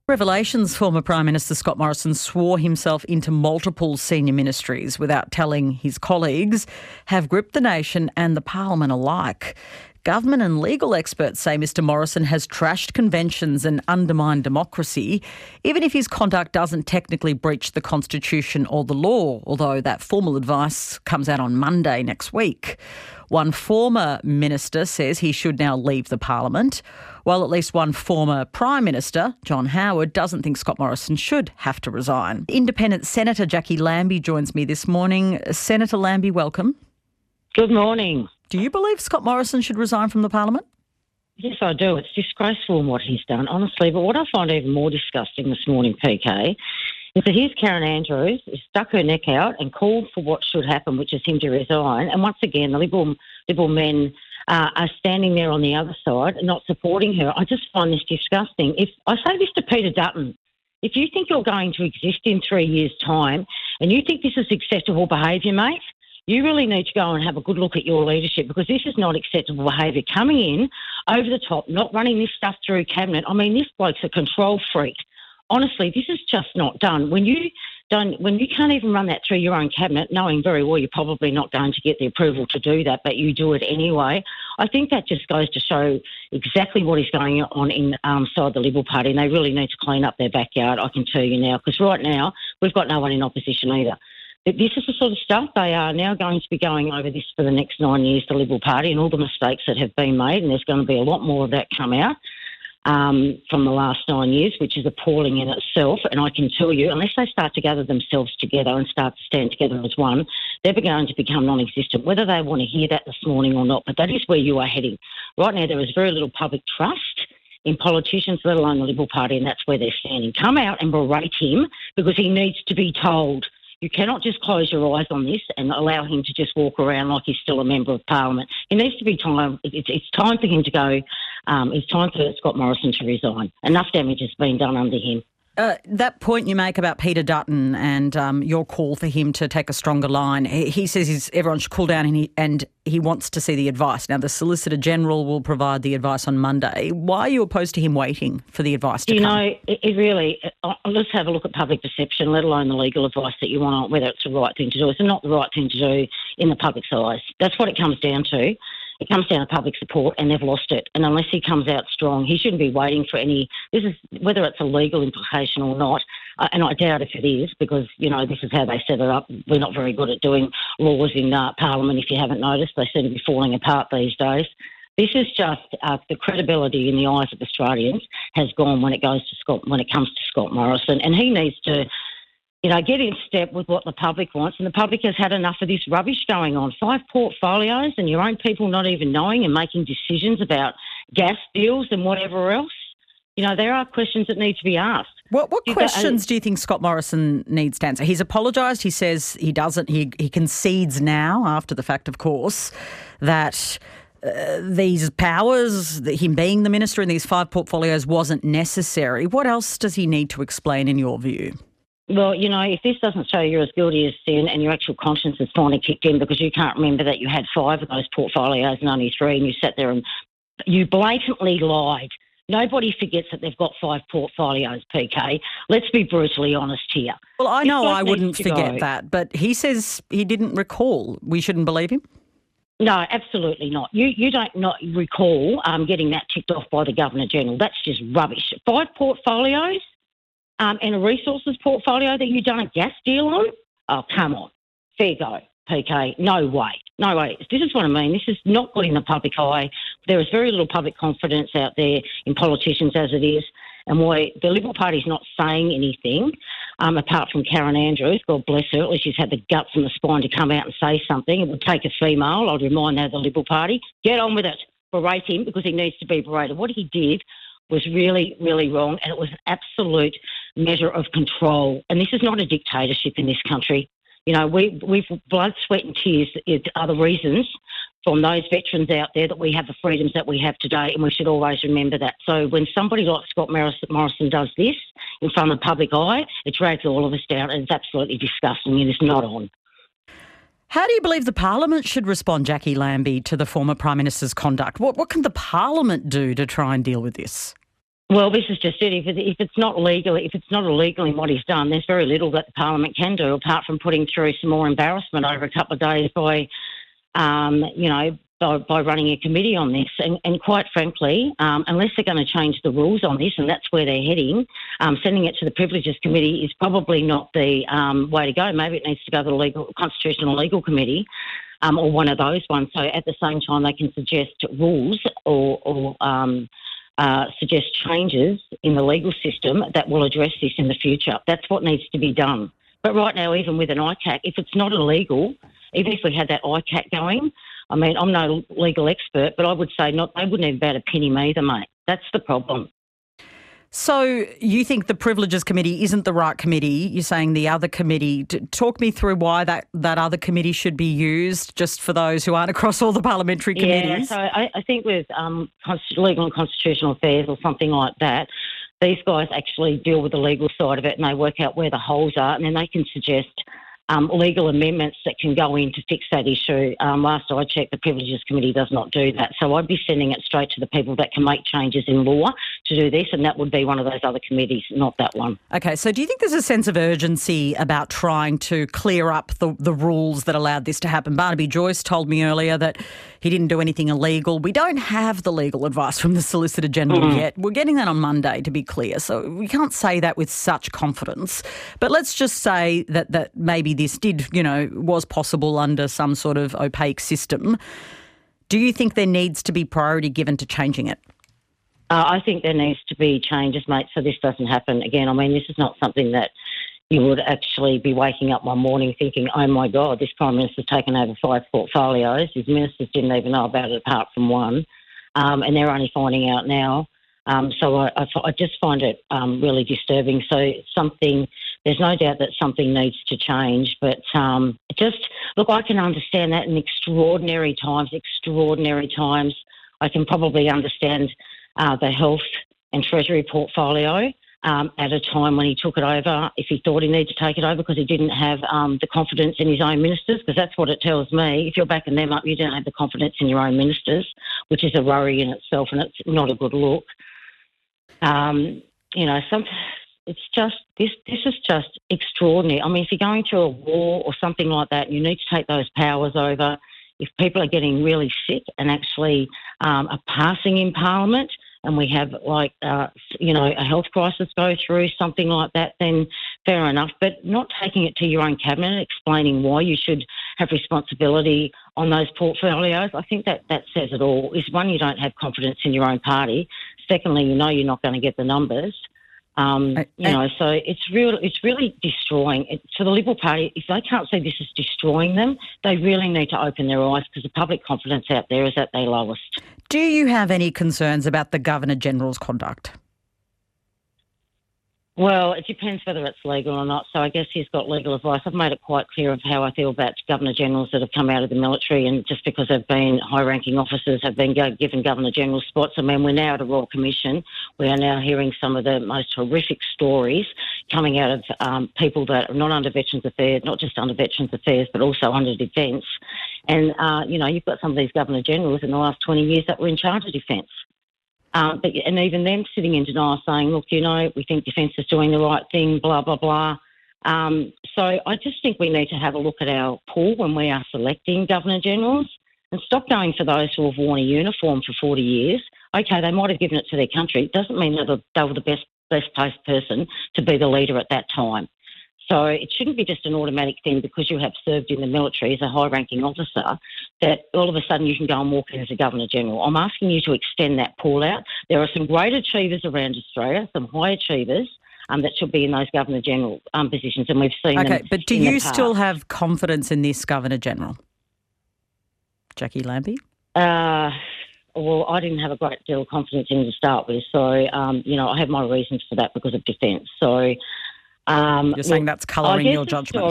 Revelations former Prime Minister Scott Morrison swore himself into multiple senior ministries without telling his colleagues have gripped the nation and the parliament alike. Government and legal experts say Mr Morrison has trashed conventions and undermined democracy, even if his conduct doesn't technically breach the Constitution or the law, although that formal advice comes out on Monday next week. One former minister says he should now leave the parliament, while at least one former Prime Minister, John Howard, doesn't think Scott Morrison should have to resign. Independent Senator Jackie Lambie joins me this morning. Senator Lambie, welcome. Good morning. Do you believe Scott Morrison should resign from the parliament? Yes, I do. It's disgraceful in what he's done, honestly. But what I find even more disgusting this morning, PK, is that here's Karen Andrews, who stuck her neck out and called for what should happen, which is him to resign. And once again, the Liberal men are standing there on the other side and not supporting her. I just find this disgusting. If I say this to Peter Dutton, if you think you're going to exist in 3 years' time and you think this is acceptable behaviour, mate, you really need to go and have a good look at your leadership, because this is not acceptable behaviour. Coming in over the top, not running this stuff through cabinet. I mean, this bloke's a control freak. Honestly, this is just not done. When you can't even run that through your own cabinet, knowing very well you're probably not going to get the approval to do that, but you do it anyway, I think that just goes to show exactly what is going on inside the Liberal Party, and they really need to clean up their backyard, I can tell you now, because right now we've got no one in opposition either. This is the sort of stuff they are now going to be going over this for the next 9 years, the Liberal Party, and all the mistakes that have been made, and there's going to be a lot more of that come out from the last 9 years, which is appalling in itself. And I can tell you, unless they start to gather themselves together and start to stand together as one, they're going to become non-existent, whether they want to hear that this morning or not. But that is where you are heading. Right now there is very little public trust in politicians, let alone the Liberal Party, and that's where they're standing. Come out and berate him, because he needs to be told. You cannot just close your eyes on this and allow him to just walk around like he's still a member of Parliament. It needs to be time. It's time for him to go. It's time for Scott Morrison to resign. Enough damage has been done under him. That point you make about Peter Dutton and your call for him to take a stronger line, he says everyone should cool down and he wants to see the advice. Now, the Solicitor General will provide the advice on Monday. Why are you opposed to him waiting for the advice to come? It really, let's have a look at public perception, let alone the legal advice that you want, whether it's the right thing to do. It's not the right thing to do in the public's eyes. That's what it comes down to. It comes down to public support, and they've lost it. And unless he comes out strong, he shouldn't be waiting for whether it's a legal implication or not, and I doubt if it is, because, this is how they set it up. We're not very good at doing laws in Parliament, if you haven't noticed. They seem to be falling apart these days. This is just the credibility in the eyes of Australians has gone when it comes to Scott Morrison, and he needs to get in step with what the public wants, and the public has had enough of this rubbish going on. 5 portfolios and your own people not even knowing and making decisions about gas deals and whatever else. There are questions that need to be asked. What questions do you think Scott Morrison needs to answer? He's apologised. He says he doesn't. He concedes now, after the fact, of course, that these powers, him being the minister in these 5 portfolios, wasn't necessary. What else does he need to explain in your view? Well, if this doesn't show you're as guilty as sin and your actual conscience is finally kicked in because you can't remember that you had 5 of those portfolios and only 3, and you sat there and you blatantly lied. Nobody forgets that they've got 5 portfolios, PK. Let's be brutally honest here. Well, I know I wouldn't forget that, but he says he didn't recall. We shouldn't believe him? No, absolutely not. You don't not recall getting that ticked off by the Governor-General. That's just rubbish. 5 portfolios? And a resources portfolio that you've done a gas deal on? Oh, come on. Fair go, PK. No way. No way. This is what I mean. This is not good in the public eye. There is very little public confidence out there in politicians as it is. And why the Liberal Party is not saying anything, apart from Karen Andrews, God bless her, at least she's had the guts and the spine to come out and say something. It would take a female, I'd remind her, of the Liberal Party. Get on with it. Berate him, because he needs to be berated. What he did was really, really wrong, and it was an absolute measure of control. And this is not a dictatorship in this country. We've blood, sweat and tears are the reasons from those veterans out there that we have the freedoms that we have today, and we should always remember that. So when somebody like Scott Morrison does this in front of the public eye, it drags all of us down, and it's absolutely disgusting, and it's not on. How do you believe the Parliament should respond, Jackie Lambie, to the former Prime Minister's conduct? What can the Parliament do to try and deal with this? Well, this is just it. If it's not illegal in what he's done, there's very little that the Parliament can do apart from putting through some more embarrassment over a couple of days by running a committee on this. And quite frankly, unless they're going to change the rules on this, and that's where they're heading, sending it to the Privileges Committee is probably not the way to go. Maybe it needs to go to the Constitutional Legal Committee or one of those ones. So at the same time, they can suggest rules or suggest changes in the legal system that will address this in the future. That's what needs to be done. But right now, even with an ICAC, if it's not illegal, even if we had that ICAC going, I mean, I'm no legal expert, but I would say they wouldn't have about a penny either, mate. That's the problem. So you think the Privileges Committee isn't the right committee? You're saying the other committee. Talk me through why that other committee should be used, just for those who aren't across all the parliamentary committees. Yeah, so I think with legal and constitutional affairs or something like that, these guys actually deal with the legal side of it and they work out where the holes are, and then they can suggest legal amendments that can go in to fix that issue. Last I checked, the Privileges Committee does not do that. So I'd be sending it straight to the people that can make changes in law to do this, and that would be one of those other committees, not that one. Okay, so do you think there's a sense of urgency about trying to clear up the rules that allowed this to happen? Barnaby Joyce told me earlier that he didn't do anything illegal. We don't have the legal advice from the Solicitor General yet. We're getting that on Monday, to be clear, so we can't say that with such confidence. But let's just say that maybe this was possible under some sort of opaque system. Do you think there needs to be priority given to changing it? I think there needs to be changes, mate, so this doesn't happen again. I mean, this is not something that you would actually be waking up one morning thinking, oh, my God, this Prime Minister's taken over 5 portfolios. His ministers didn't even know about it apart from one, and they're only finding out now. So I just find it really disturbing. So there's no doubt that something needs to change. But I can understand that in extraordinary times. I can probably understand the health and treasury portfolio at a time when he took it over, if he thought he needed to take it over because he didn't have the confidence in his own ministers, because that's what it tells me. If you're backing them up, you don't have the confidence in your own ministers, which is a worry in itself, and it's not a good look. This is just extraordinary. I mean, if you're going through a war or something like that, you need to take those powers over. If people are getting really sick and actually are passing in Parliament, and we have a health crisis go through, something like that, then fair enough. But not taking it to your own cabinet, explaining why you should have responsibility on those portfolios, I think that says it all. Is one, you don't have confidence in your own party. Secondly, you're not going to get the numbers. So it's really destroying. For the Liberal Party, if they can't see this is destroying them, they really need to open their eyes, because the public confidence out there is at their lowest. Do you have any concerns about the Governor-General's conduct? Well, it depends whether it's legal or not. So I guess he's got legal advice. I've made it quite clear of how I feel about Governor-Generals that have come out of the military, and just because they've been high-ranking officers have been given Governor-General spots. I mean, we're now at a Royal Commission. We are now hearing some of the most horrific stories coming out of people that are not under Veterans Affairs, not just under Veterans Affairs, but also under Defence. And, you've got some of these Governor-Generals in the last 20 years that were in charge of Defence. And even them sitting in denial saying, look, we think Defence is doing the right thing, blah, blah, blah. So I just think we need to have a look at our pool when we are selecting Governor-Generals and stop going for those who have worn a uniform for 40 years. Okay, they might have given it to their country. It doesn't mean that they were the best placed person to be the leader at that time. So it shouldn't be just an automatic thing because you have served in the military as a high-ranking officer that all of a sudden you can go and walk in as a Governor-General. I'm asking you to extend that pool out. There are some great achievers around Australia, some high achievers that should be in those Governor-General positions, and we've seen them. Okay, but do you still have confidence in this Governor-General? Jackie Lambie? Well, I didn't have a great deal of confidence in him to start with, so, I have my reasons for that because of Defence. So... You're saying that's colouring your judgment?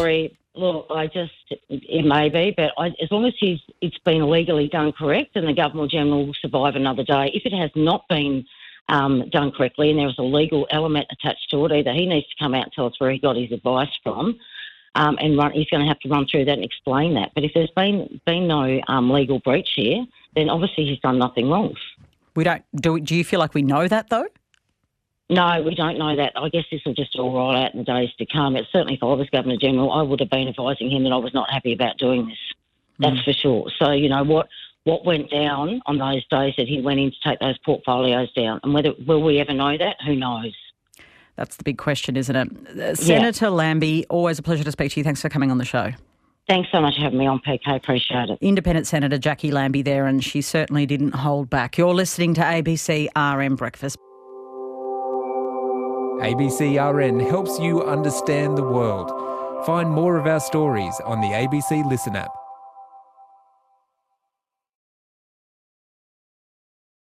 It may be, but as long as it's been legally done correct and the Governor-General will survive another day. If it has not been done correctly and there is a legal element attached to it, either he needs to come out and tell us where he got his advice from, and he's going to have to run through that and explain that. But if there's been no legal breach here, then obviously he's done nothing wrong. Do you feel like we know that though? No, we don't know that. I guess this will just all roll out in the days to come. It's certainly, if I was Governor-General, I would have been advising him that I was not happy about doing this. That's for sure. So, what went down on those days that he went in to take those portfolios down, and will we ever know that? Who knows? That's the big question, isn't it? Senator Lambie, always a pleasure to speak to you. Thanks for coming on the show. Thanks so much for having me on, PK. Appreciate it. Independent Senator Jackie Lambie there, and she certainly didn't hold back. You're listening to ABC RN Breakfast. ABC RN helps you understand the world. Find more of our stories on the ABC Listen app.